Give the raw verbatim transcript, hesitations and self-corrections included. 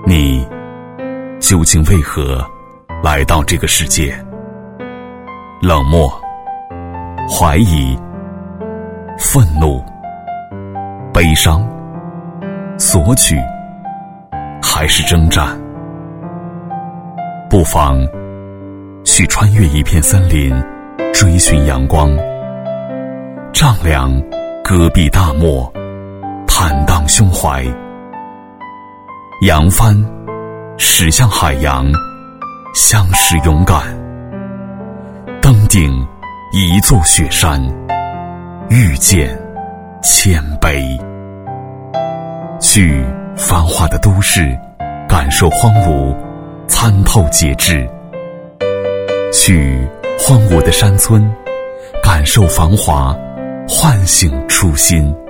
你究竟为何来到这个世界？冷漠、怀疑、愤怒、悲伤、索取，还是征战？不妨去穿越一片森林，追寻阳光，丈量戈壁大漠，坦荡胸怀，扬帆驶向海洋，相识勇敢，登顶一座雪山，遇见谦卑。去繁华的都市，感受荒芜，参透节制；去荒芜的山村，感受繁华，唤醒初心。